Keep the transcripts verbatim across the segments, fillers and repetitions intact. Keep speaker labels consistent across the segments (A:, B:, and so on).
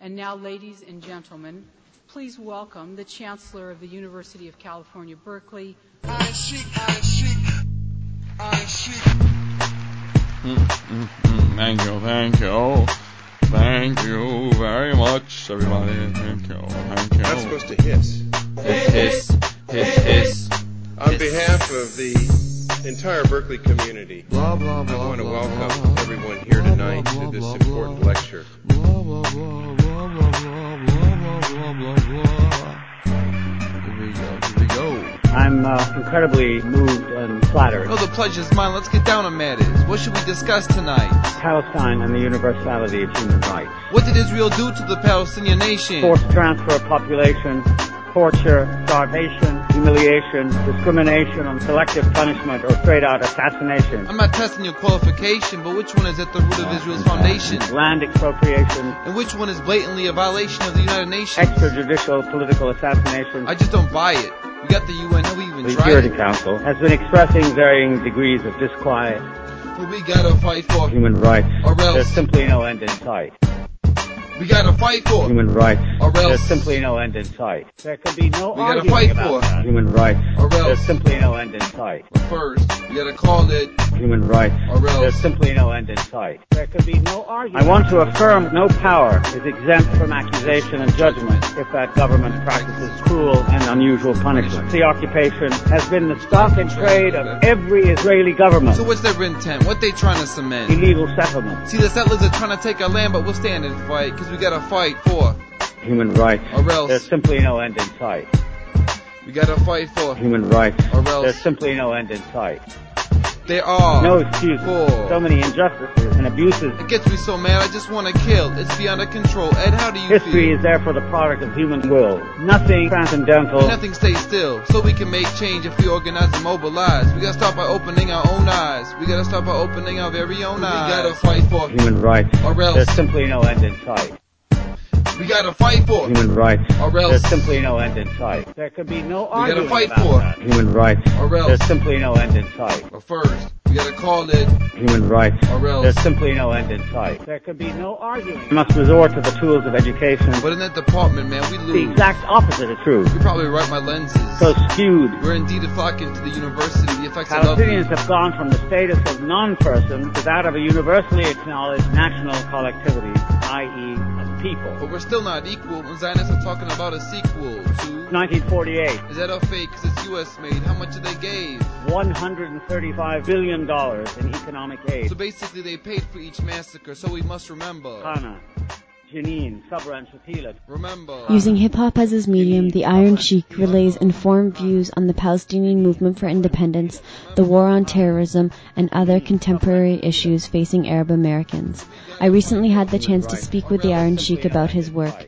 A: And now, ladies and gentlemen, please welcome the Chancellor of the University of California, Berkeley.
B: I chic, I chic, I chic.
C: Mm, mm, mm. Thank you, thank you. Thank you very much, everybody. Thank you, thank you.
B: Not supposed to hiss.
C: Hiss, hiss, hiss, hiss.
B: On
C: hiss.
B: behalf of the entire Berkeley community,
C: Blah, blah, blah,
B: I want to
C: blah,
B: welcome
C: blah,
B: everyone here tonight
C: blah,
B: to this
C: blah,
B: important
C: blah,
B: lecture.
C: Blah, blah, blah, blah, blah, blah, blah, blah, blah, blah. Here we go, here we go.
D: I'm uh, incredibly moved and flattered.
E: Oh, the pleasure's mine. Let's get down on matters. What should we discuss tonight?
D: Palestine and the universality of human rights.
E: What did Israel do to the Palestinian nation?
D: Forced transfer of population, torture, starvation, humiliation, discrimination, and selective punishment or straight-out assassination.
E: I'm not testing your qualification, but which one is at the root of Israel's foundation?
D: Land expropriation.
E: And which one is blatantly a violation of the United Nations?
D: Extrajudicial political assassination.
E: I just don't buy it. We got the U N, and we even
D: The
E: tried
D: Security
E: it.
D: Council has been expressing varying degrees of disquiet.
E: But we gotta fight for
D: Human rights.
E: Or else.
D: There's simply no end in sight.
E: We gotta fight for
D: Human rights.
E: Or else.
D: There's simply no end in sight. There could be no
E: We gotta
D: arguing
E: fight
D: about
E: for
D: that. Human rights.
E: Or else.
D: There's simply no end in sight.
E: But first, we gotta call it
D: Human rights.
E: Or else.
D: There's simply no end in sight. There could be no argument. I want to affirm no power is exempt from accusation and judgment if that government practices cruel and unusual punishment. The occupation has been the stock and trade of every Israeli government.
E: So what's their intent? What they trying to cement?
D: Illegal settlement.
E: See, the settlers are trying to take our land, but we'll stand and fight, because we gotta fight for
D: Human rights.
E: Or else.
D: There's simply no end in sight.
E: We gotta fight for
D: Human rights.
E: Or else.
D: There's simply no end in sight.
E: There are
D: No excuse.
E: for
D: So many injustices and abuses.
E: It gets me so mad, I just wanna kill. It's beyond our control. Ed, how do you
D: History
E: feel?
D: is therefore the product of human will. Nothing transcendental.
E: Nothing stays still, so we can make change if we organize and mobilize. We gotta start by opening our own eyes. We gotta start by opening our very own
D: We
E: eyes. We
D: gotta
E: gotta fight for
D: Human rights.
E: Or else.
D: There's simply no end in sight.
E: We gotta fight for
D: Human rights.
E: Or else.
D: There's simply no end in sight. There could be no
E: We gotta
D: argument
E: fight
D: about
E: for
D: that. Human rights.
E: Or else.
D: There's simply no end in sight.
E: But first, we gotta call it
D: Human rights.
E: Or else.
D: There's simply no end in sight. There could be no arguing. We must resort to the tools of education.
E: But in that department, man, we
D: The
E: lose.
D: exact opposite is true.
E: You're probably right, my lenses.
D: So skewed.
E: We're indeed flocking to the university. The effects are lovely.
D: Palestinians have gone from the status of non-person to that of a universally acknowledged national collectivity, that is, of people.
E: But we're still not equal, and Zionists are talking about a sequel to
D: nineteen forty-eight.
E: Is that a fake? Because it's U S made. How much did they gave?
D: one hundred thirty-five billion dollars in economic aid.
E: So basically they paid for each massacre, so we must remember.
D: Hana, Jenin, Sabra, and Shatila.
E: Remember.
F: Using hip-hop as his medium, the Iron Sheik relays informed views on the Palestinian movement for independence, the war on terrorism, and other contemporary issues facing Arab Americans. I recently had the chance to speak with the Iron Sheik about his work.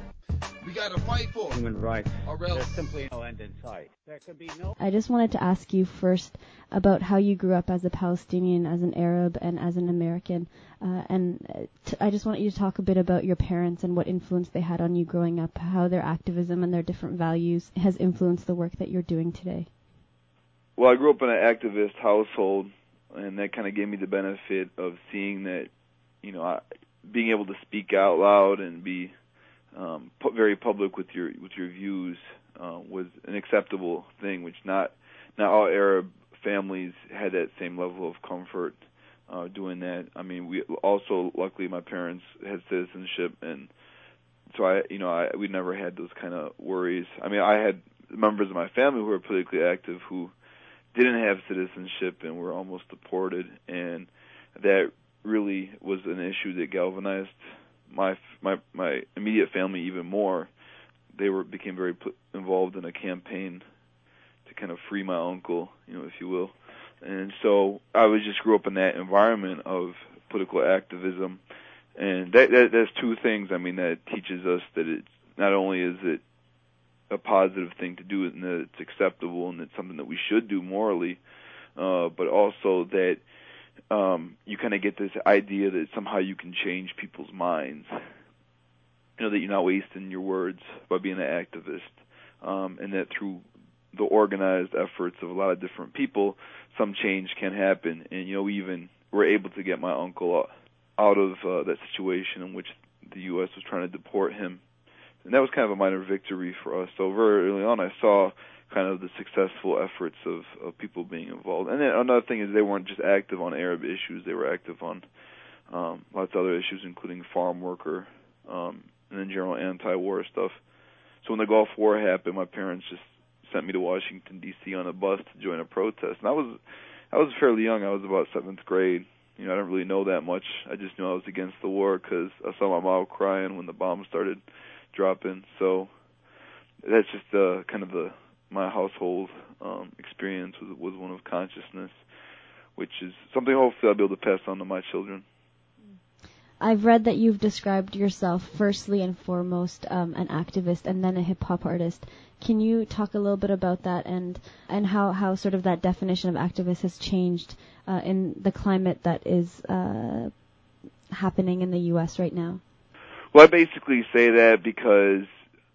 E: We gotta fight for
D: Human rights.
E: Or else.
D: There's simply no end in sight. There could be no.
F: I just wanted to ask you first about how you grew up as a Palestinian, as an Arab, and as an American. Uh, and uh, t- I just want you to talk a bit about your parents and what influence they had on you growing up, how their activism and their different values has influenced the work that you're doing today.
G: Well, I grew up in an activist household, and that kind of gave me the benefit of seeing that, you know, I, being able to speak out loud and be um, pu- very public with your with your views uh, was an acceptable thing, which not not all Arab families had that same level of comfort uh, doing that. I mean, we also, luckily, my parents had citizenship, and so I, you know, I we never had those kind of worries. I mean, I had members of my family who were politically active who didn't have citizenship and were almost deported, and that really was an issue that galvanized my my my immediate family even more. They were became very pl- involved in a campaign to kind of free my uncle, you know, if you will. And so I was just grew up in that environment of political activism, and that, that that's two things. I mean, that teaches us that it's not only is it a positive thing to do and that it's acceptable and it's something that we should do morally, uh, but also that um, you kind of get this idea that somehow you can change people's minds. You know, that you're not wasting your words by being an activist, um, and that through the organized efforts of a lot of different people, some change can happen. And, you know, we even were able to get my uncle out of uh, that situation in which the U S was trying to deport him. And that was kind of a minor victory for us. So very early on, I saw kind of the successful efforts of, of people being involved. And then another thing is they weren't just active on Arab issues. They were active on um, lots of other issues, including farm worker um, and then general anti-war stuff. So when the Gulf War happened, my parents just sent me to Washington, D C on a bus to join a protest. And I was I was fairly young. I was about seventh grade. You know, I didn't really know that much. I just knew I was against the war because I saw my mom crying when the bombs started dropping. So that's just uh, kind of the my household um, experience was, was one of consciousness, which is something hopefully I'll be able to pass on to my children.
F: I've read that you've described yourself firstly and foremost um, an activist and then a hip-hop artist. Can you talk a little bit about that and and how, how sort of that definition of activist has changed uh, in the climate that is uh, happening in the U S right now?
G: Well, I basically say that because,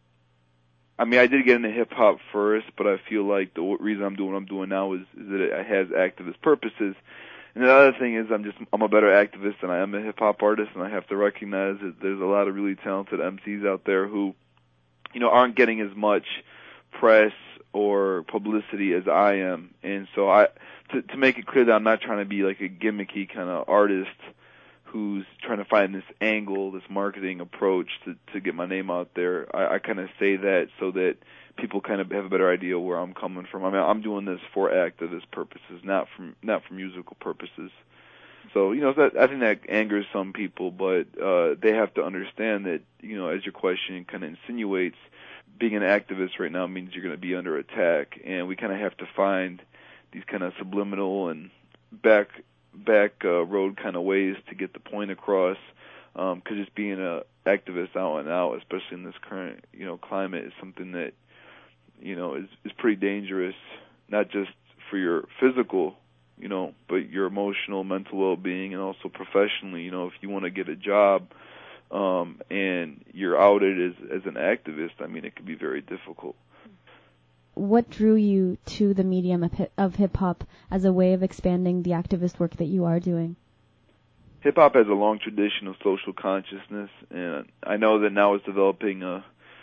G: I mean, I did get into hip-hop first, but I feel like the reason I'm doing what I'm doing now is, is that it has activist purposes. And the other thing is I'm just, I'm a better activist than I am a hip-hop artist, and I have to recognize that there's a lot of really talented M Cs out there who, you know, aren't getting as much press or publicity as I am. And so I, to, to make it clear that I'm not trying to be like a gimmicky kind of artist who's trying to find this angle, this marketing approach to, to get my name out there. I, I kind of say that so that people kind of have a better idea where I'm coming from. I mean, I'm doing this for activist purposes, not from not for musical purposes. So, you know, that, I think that angers some people, but uh, they have to understand that, you know, as your question kind of insinuates, being an activist right now means you're going to be under attack, and we kind of have to find these kind of subliminal and back back uh, road kind of ways to get the point across, because um, just being an activist out and out, especially in this current, you know, climate, is something that, you know, is, is pretty dangerous, not just for your physical, you know, but your emotional, mental well-being, and also professionally. You know, if you want to get a job um, and you're outed as, as an activist, I mean, it can be very difficult.
F: What drew you to the medium of, hip, of hip-hop as a way of expanding the activist work that you are doing?
G: Hip-hop has a long tradition of social consciousness, and I know that now it's developing a,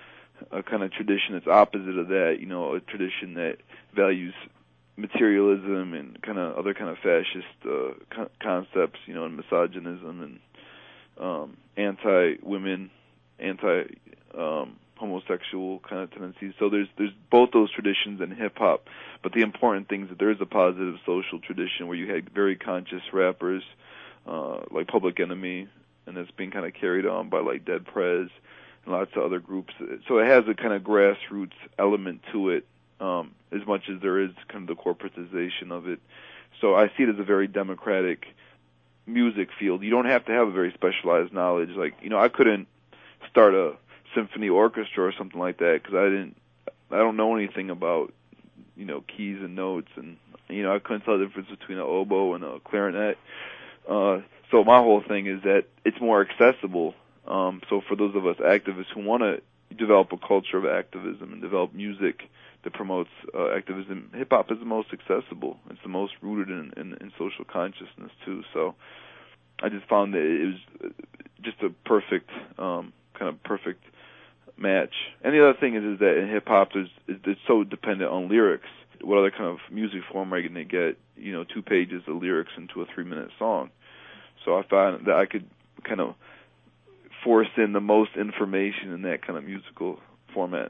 G: a kind of tradition that's opposite of that, you know, a tradition that values materialism and kind of other kind of fascist uh, co- concepts, you know, and misogynism and um, anti-women, anti- um, homosexual kind of tendencies. So there's there's both those traditions in hip-hop, but the important thing is that there is a positive social tradition where you had very conscious rappers uh, like Public Enemy, and it's being kind of carried on by like Dead Prez and lots of other groups. So it has a kind of grassroots element to it, um, as much as there is kind of the corporatization of it. So I see it as a very democratic music field. You don't have to have a very specialized knowledge. Like, you know, I couldn't start a symphony orchestra or something like that because I didn't, I don't know anything about, you know, keys and notes, and, you know, I couldn't tell the difference between an oboe and a clarinet. Uh, so my whole thing is that it's more accessible. Um, so for those of us activists who want to develop a culture of activism and develop music that promotes uh, activism, hip-hop is the most accessible. It's the most rooted in, in, in social consciousness, too. So I just found that it was just a perfect, um, kind of perfect match. And the other thing is, is that in hip-hop, there's, it's so dependent on lyrics. What other kind of music form are you going to get, you know, two pages of lyrics into a three-minute song? So I found that I could kind of force in the most information in that kind of musical format.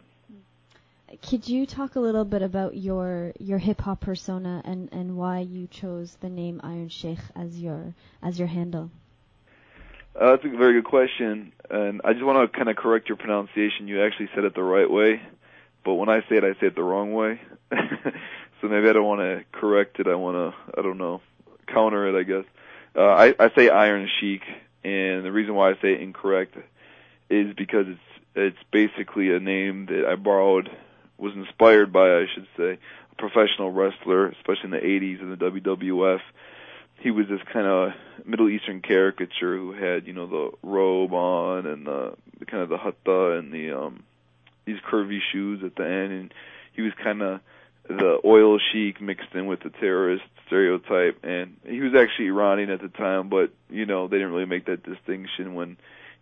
F: Could you talk a little bit about your your hip hop persona and, and why you chose the name Iron Sheikh as your as your handle?
G: Uh, that's a very good question, and I just want to kind of correct your pronunciation. You actually said it the right way, but when I say it, I say it the wrong way. So maybe I don't want to correct it. I want to, I don't know, counter it, I guess. Uh, I, I say Iron Sheik, and the reason why I say it incorrect is because it's it's basically a name that I borrowed, was inspired by, I should say, a professional wrestler, especially in the eighties in the W W F. He was this kind of Middle Eastern caricature who had, you know, the robe on and the, the kind of the hatta and the um these curvy shoes at the end, and he was kind of the oil sheik mixed in with the terrorist stereotype. And he was actually Iranian at the time, but, you know, they didn't really make that distinction when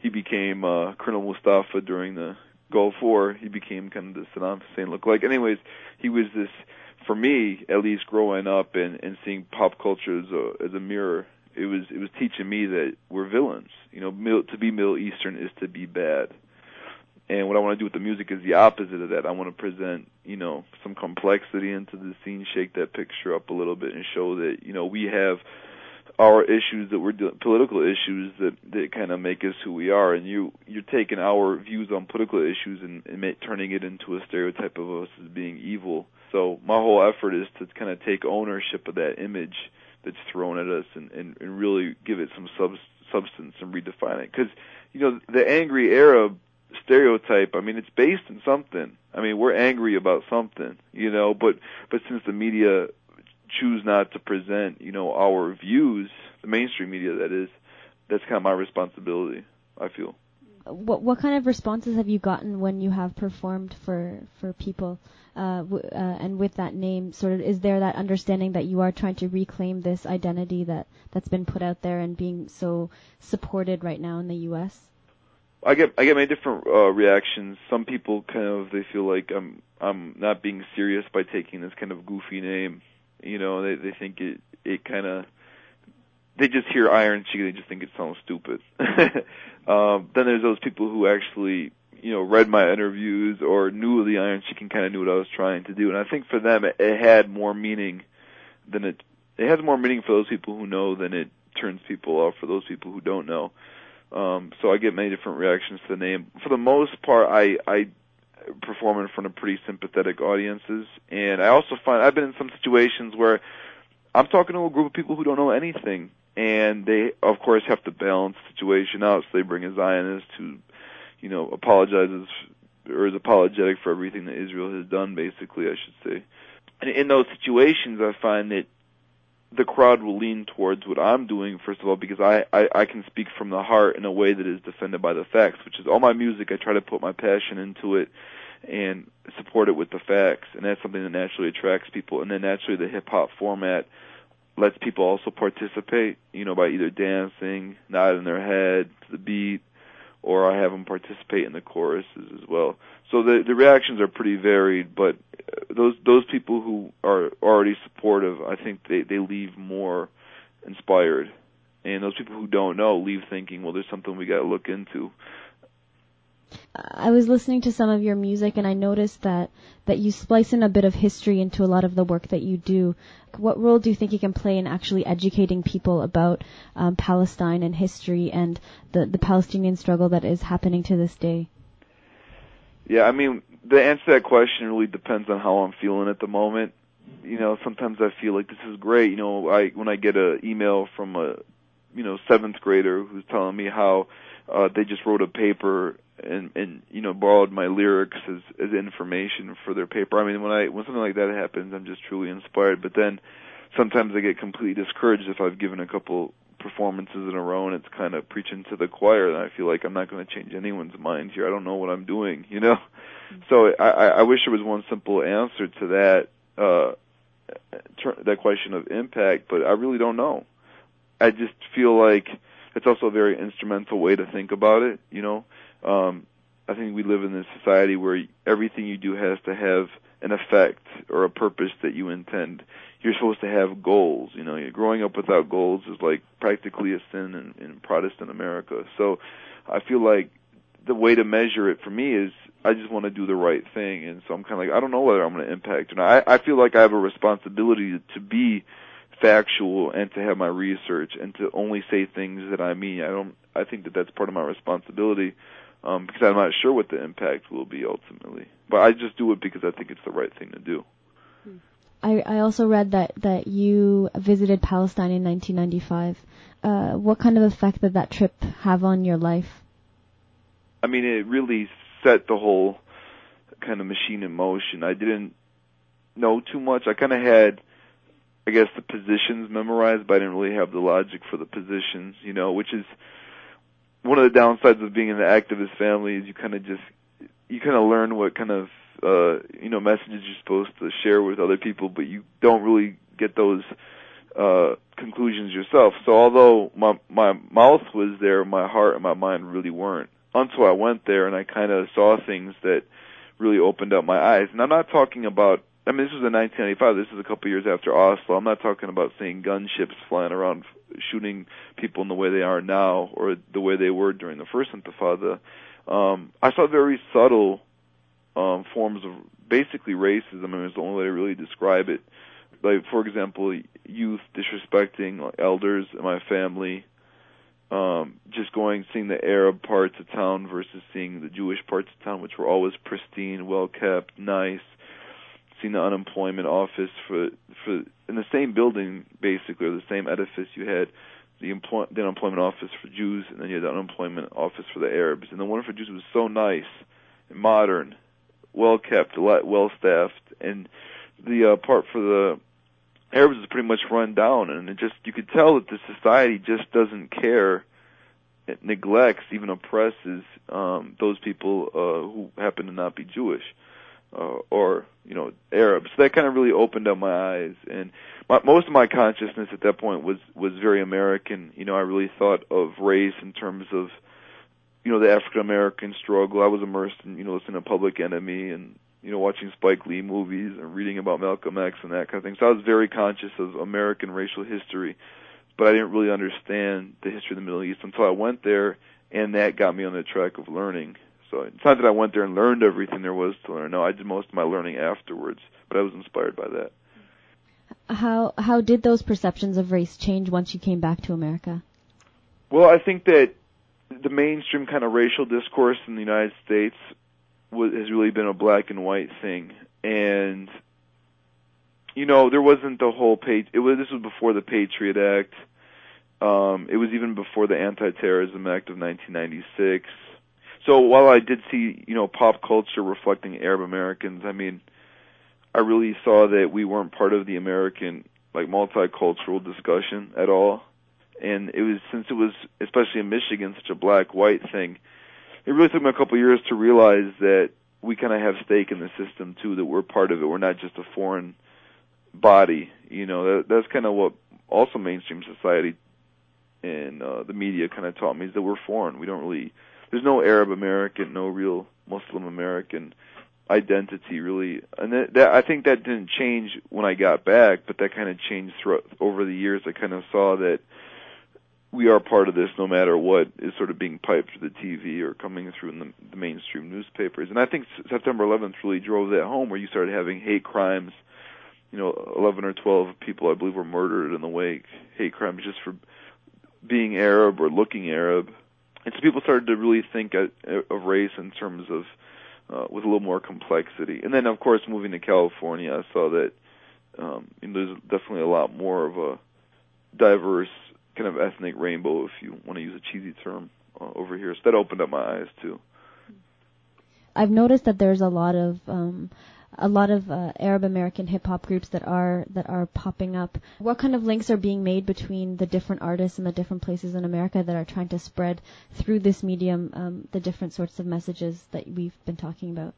G: he became uh, Colonel Mustafa during the Gulf War. He became kind of the Saddam Hussein lookalike. Anyways, he was this, for me, at least growing up and, and seeing pop culture as a, as a mirror, it was it was teaching me that we're villains. You know, mil- to be Middle Eastern is to be bad. And what I want to do with the music is the opposite of that. I want to present, you know, some complexity into the scene, shake that picture up a little bit, and show that, you know, we have our issues that we're doing, political issues that, that kind of make us who we are. And you, you're taking our views on political issues and, and make, turning it into a stereotype of us as being evil. So my whole effort is to kind of take ownership of that image that's thrown at us and, and, and really give it some sub, substance and redefine it. Because, you know, the angry Arab stereotype, I mean, it's based in something. I mean, we're angry about something, you know, but, but since the media choose not to present, you know, our views, the mainstream media, that is, that's kind of my responsibility, I feel.
F: What what kind of responses have you gotten when you have performed for for people, uh, w- uh, and with that name? Sort of, is there that understanding that you are trying to reclaim this identity that that's been put out there and being so supported right now in the U S?
G: I get I get many different uh, reactions. Some people kind of, they feel like I'm I'm not being serious by taking this kind of goofy name. You know, they they think it it kind of, they just hear Iron Chicken, they just think it sounds stupid. um, then there's those people who actually, you know, read my interviews or knew the Iron Chicken, kind of knew what I was trying to do. And I think for them it, it had more meaning than it it has more meaning for those people who know than it turns people off for those people who don't know. Um, so I get many different reactions to the name. For the most part, I I perform in front of pretty sympathetic audiences, and I also find I've been in some situations where I'm talking to a group of people who don't know anything, and they, of course, have to balance the situation out. So they bring a Zionist who, you know, apologizes or is apologetic for everything that Israel has done, basically, I should say. And in those situations, I find that the crowd will lean towards what I'm doing, first of all, because I, I, I can speak from the heart in a way that is defended by the facts, which is all my music. I try to put my passion into it and support it with the facts, and that's something that naturally attracts people. And then naturally the hip-hop format lets people also participate, you know, by either dancing, nodding their head to the beat, or I have them participate in the choruses as well. So the the reactions are pretty varied, but those those people who are already supportive, I think they, they leave more inspired. And those people who don't know leave thinking, well, there's something we got to look into.
F: I was listening to some of your music, and I noticed that, that you splice in a bit of history into a lot of the work that you do. What role do you think you can play in actually educating people about um, Palestine and history and the, the Palestinian struggle that is happening to this day?
G: Yeah, I mean, the answer to that question really depends on how I'm feeling at the moment. You know, sometimes I feel like this is great. You know, I when I get an email from a, you know, seventh grader who's telling me how uh, they just wrote a paper and, and you know, borrowed my lyrics as, as information for their paper. I mean, when I when something like that happens, I'm just truly inspired. But then sometimes I get completely discouraged if I've given a couple performances in a row and it's kind of preaching to the choir, and I feel like I'm not going to change anyone's mind here. I don't know what I'm doing, you know? So I, I wish there was one simple answer to that, uh, that question of impact, but I really don't know. I just feel like it's also a very instrumental way to think about it, you know? Um, I think we live in this society where everything you do has to have an effect or a purpose that you intend. You're supposed to have goals, you know. Growing up without goals is like practically a sin in, in Protestant America. So I feel like the way to measure it for me is I just want to do the right thing, and so I'm kind of like, I don't know whether I'm going to impact or not. I, I feel like I have a responsibility to be factual and to have my research and to only say things that I mean. I don't. I think that that's part of my responsibility um, because I'm not sure what the impact will be ultimately. But I just do it because I think it's the right thing to do.
F: I, I also read that, that you visited Palestine in nineteen ninety-five. Uh, what kind of effect did that trip have on your life?
G: I mean, it really set the whole kind of machine in motion. I didn't know too much. I kind of had, I guess, the positions memorized, but I didn't really have the logic for the positions, you know, which is one of the downsides of being in the activist family is you kind of just, you kind of learn what kind of, uh, you know, messages you're supposed to share with other people, but you don't really get those uh, conclusions yourself. So although my my mouth was there, my heart and my mind really weren't. Until I went there and I kind of saw things that really opened up my eyes. And I'm not talking about, I mean, this was in nineteen ninety-five. This is a couple years after Oslo. I'm not talking about seeing gunships flying around shooting people in the way they are now or the way they were during the first Intifada. Um, I saw very subtle um, forms of basically racism. I mean, it's the only way to really describe it. Like, for example, youth disrespecting like, elders in my family, um, just going, seeing the Arab parts of town versus seeing the Jewish parts of town, which were always pristine, well-kept, nice. Seeing the unemployment office for, for in the same building, basically, or the same edifice you had the, employ, the unemployment office for Jews, and then you had the unemployment office for the Arabs. And the one for Jews was so nice, and modern, well-kept, well-staffed, and the uh, part for the Arabs is pretty much run down, and it just you could tell that the society just doesn't care, it neglects, even oppresses um, those people uh, who happen to not be Jewish uh, or you know Arabs. So that kind of really opened up my eyes, and my, most of my consciousness at that point was was very American. You know, I really thought of race in terms of you know the African American struggle. I was immersed in you know listening to Public Enemy and you know, watching Spike Lee movies and reading about Malcolm X and that kind of thing. So I was very conscious of American racial history, but I didn't really understand the history of the Middle East until I went there, and that got me on the track of learning. So it's not that I went there and learned everything there was to learn. No, I did most of my learning afterwards, but I was inspired by that.
F: How how did those perceptions of race change once you came back to America?
G: Well, I think that the mainstream kind of racial discourse in the United States has really been a black and white thing, and you know there wasn't the whole page. It was this was before the Patriot Act. Um, it was even before the Anti-Terrorism Act of nineteen ninety-six. So while I did see you know pop culture reflecting Arab Americans, I mean, I really saw that we weren't part of the American like multicultural discussion at all. And it was since it was especially in Michigan such a black-white thing. It really took me a couple of years to realize that we kind of have stake in the system too, that we're part of it. We're not just a foreign body. You know, that, that's kind of what also mainstream society and uh, the media kind of taught me, is that we're foreign. We don't really, there's no Arab American, no real Muslim American identity really. And that, that I think that didn't change when I got back, but that kind of changed throughout, over the years. I kind of saw that we are part of this no matter what is sort of being piped through the T V or coming through in the, the mainstream newspapers. And I think September eleventh really drove that home, where you started having hate crimes. You know, eleven or twelve people, I believe, were murdered in the wake. Hate crimes just for being Arab or looking Arab. And so people started to really think of race in terms of, uh, with a little more complexity. And then, of course, moving to California, I saw that um, you know, there's definitely a lot more of a diverse kind of ethnic rainbow, if you want to use a cheesy term, uh, over here. So that opened up my eyes too.
F: I've noticed that there's a lot of um, a lot of uh, Arab American hip hop groups that are that are popping up. What kind of links are being made between the different artists and the different places in America that are trying to spread through this medium um, the different sorts of messages that we've been talking about?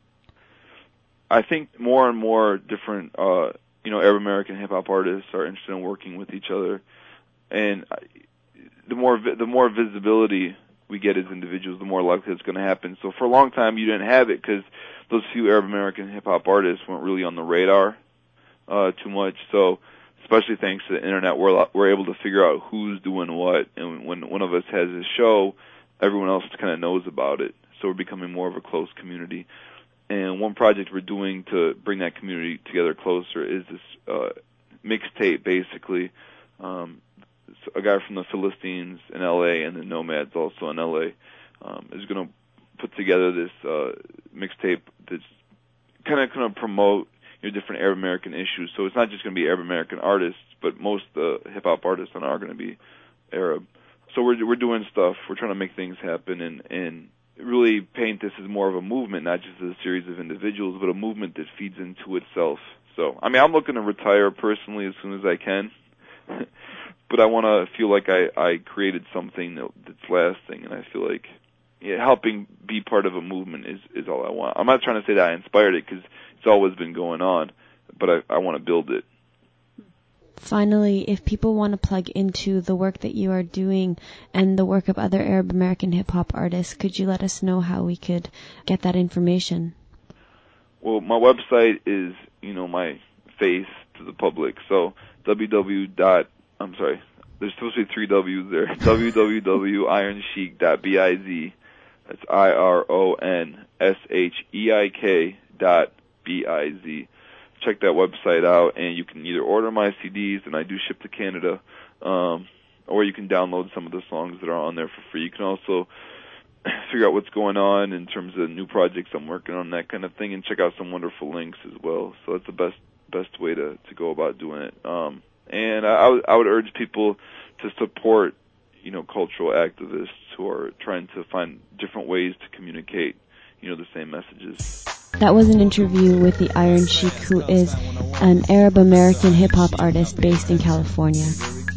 G: I think more and more different, uh, you know, Arab American hip hop artists are interested in working with each other. And the more the more visibility we get as individuals, the more likely it's going to happen. So for a long time, you didn't have it because those few Arab American hip hop artists weren't really on the radar uh, too much. So especially thanks to the internet, we're we're able to figure out who's doing what. And when one of us has a show, everyone else kind of knows about it. So we're becoming more of a close community. And one project we're doing to bring that community together closer is this uh, mixtape, basically. Um, A guy from the Philistines in L A and the Nomads also in L A um, is going to put together this uh, mixtape that's kind of going to promote you know, different Arab American issues. So it's not just going to be Arab American artists, but most uh, hip hop artists are going to be Arab. So we're we're doing stuff. We're trying to make things happen and and really paint this as more of a movement, not just as a series of individuals, but a movement that feeds into itself. So I mean, I'm looking to retire personally as soon as I can. But I want to feel like I, I created something that, that's lasting, and I feel like yeah, helping be part of a movement is, is all I want. I'm not trying to say that I inspired it, because it's always been going on, but I, I want to build it.
F: Finally, if people want to plug into the work that you are doing and the work of other Arab American hip-hop artists, could you let us know how we could get that information?
G: Well, my website is, you know, my face to the public. So www. Dot, I'm sorry, there's supposed to be three W's there. w w w dot iron sheik dot biz. That's I R O N S H E I K dot B I Z. Check that website out, and you can either order my C Ds, and I do ship to Canada, um, or you can download some of the songs that are on there for free. You can also figure out what's going on in terms of new projects I'm working on, that kind of thing, and check out some wonderful links as well. So that's the best best way to, to go about doing it. Um, and I, I, would, I would urge people to support, you know, cultural activists who are trying to find different ways to communicate, you know, the same messages.
F: That was an interview with the Iron Sheik, who is an Arab American hip-hop artist based in California.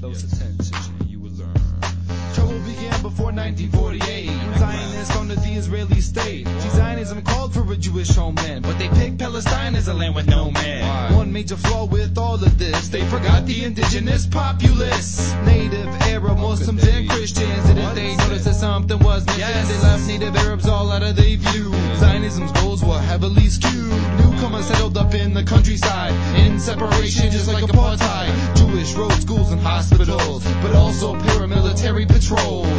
H: Trouble began before nineteen forty-eight, when Zionists founded the Israeli state. See, Zionism called for a Jewish homeland, but they picked Palestine as a land with no man. One major flaw with all of this, they forgot the indigenous populace. Native Arab Muslims and Christians, didn't they notice that something was missing? Yes. They left Native Arabs all out of their view. Zionism's goals were heavily skewed. Newcomers settled up in the countryside, in separation just like apartheid. Jewish roads, schools, and hospitals, but also paramilitary patrols.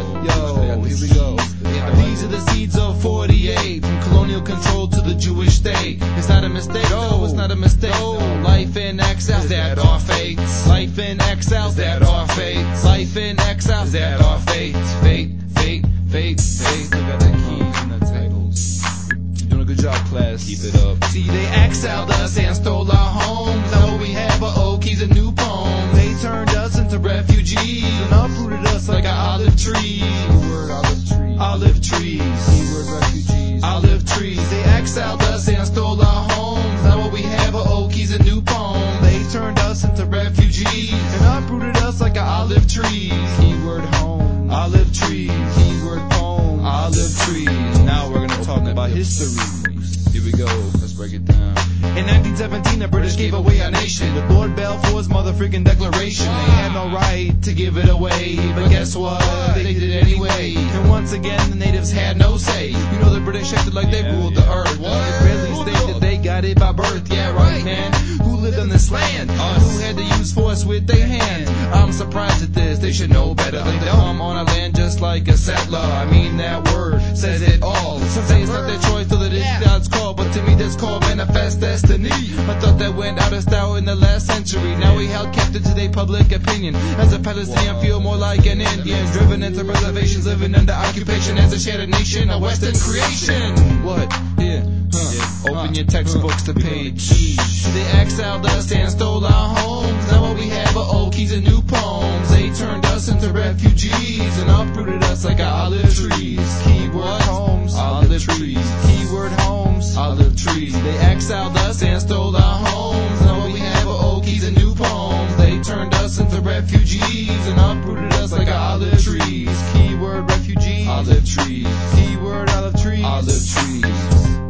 H: Yo, here we go. These are the seeds of forty-eight, from colonial control to the Jewish state. It's not a mistake, no, it's not a mistake. No. Life in exile, that our fate. Life in exile, that our fate. Life in exile, that our fate. Fate, fate, fate, fate. Look at the keys and the titles. You're doing a good job, class. Keep it up. See, they exiled us and stole our homes. Now what we have are old keys and new poems. They turned us into refugees and uprooted us like an olive tree. Keyword olive tree. Olive trees. Keyword refugees. Olive trees. They exiled us and stole our homes. Now what we have are old keys and new poems. They turned us into refugees and uprooted us like an olive tree. Keyword home. Olive trees. Keyword poem. Olive trees. Now we're gonna talk about history. Here we go. Let's break it down. In nineteen seventeen, the British gave away our nation with Lord Balfour's motherfucking declaration. They had no right to give it away, but guess what? They did it anyway. And once again, the natives had no say. You know the British acted like they ruled the earth. The Israelis stated they got it by birth. Yeah, right, man. Who lived on this land? Us. Who had to use force with their hands? I'm surprised at this. They should know better. They come on our land just like a settler. I mean, that word says it all. Some say it's not their choice, so that it's God's call. But to me, that's called manifest destiny. I thought that went out of style in the last century. Now we held captive to their public opinion. As a Palestinian, I feel more like an Indian, driven into reservations, living under occupation as a shattered nation, a Western creation. What? Yeah. Huh. Open your textbooks to page E. They exiled us and stole our homes. Now what we have are old keys and new poems. They turned us into refugees and uprooted us like our olive trees. Keyword homes, olive trees. Keyword homes, olive trees. They exiled us and stole our homes. Now what we have are old keys and new poems. They turned us into refugees and uprooted us like our olive trees. Keyword refugees, olive trees. Keyword olive trees, olive trees.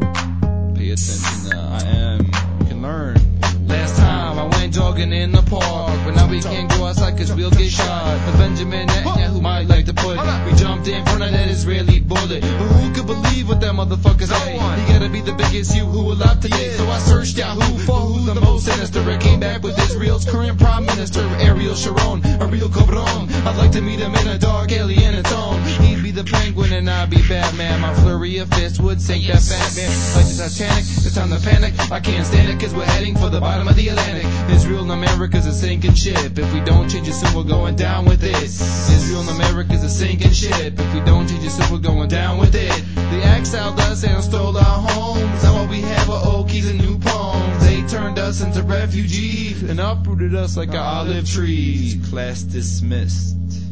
H: Pay attention now, I am, you can learn. Last time I went jogging in the park, but now we can't go outside cause we'll get shot. But Benjamin Netanyahu might like to put it. We jumped in front of that Israeli bullet. But who could believe what that motherfucker say? He gotta be the biggest you who alive today. So I searched Yahoo for who's the most sinister. It came back with Israel's current prime minister, Ariel Sharon, a real cabron. I'd like to meet him in a dark alien tone. He'd be the penguin and I'd be Batman. My flurry of fists would sink that fat man. Like the Titanic, it's time to panic. I can't stand it cause we're heading for the bottom of the Atlantic. Israel and America's a sinking ship. If we don't change it soon, we're going down with it. Israel and America's a sinking ship. If we don't change it soon, we're going down with it. They exiled us and stole our homes. Now what we have are old keys and new poems. They turned us into refugees and uprooted us like our olive trees. Class dismissed.